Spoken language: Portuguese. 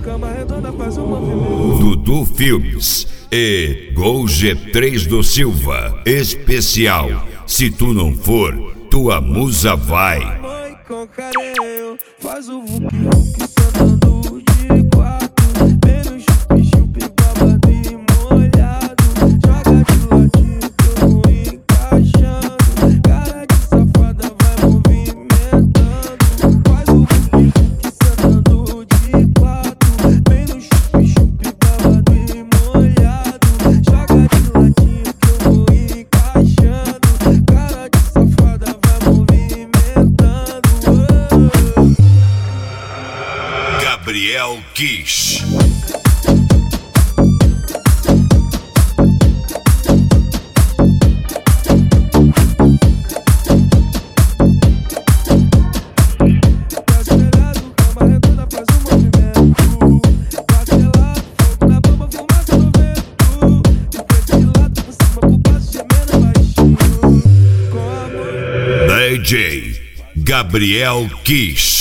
cama redonda faz um movimento. Dudu Filmes e Gol G3 do Silva. Especial. Se tu não for, tua musa vai. Mãe com carinho, faz o vuki-vuki sentando de quatro. Vem no chupi-chupi, babado e molhado. Joga de ladinho que eu vou encaixando. Cara de safada vai movimentando. Faz o vuki-vuki sentando de quatro. Vem no chupi-chupi, babado e molhado. Joga de ladinho que eu vou encaixando. Cara de safada vai movimentando. Gabriel Kish. DJ Gabriel Kish.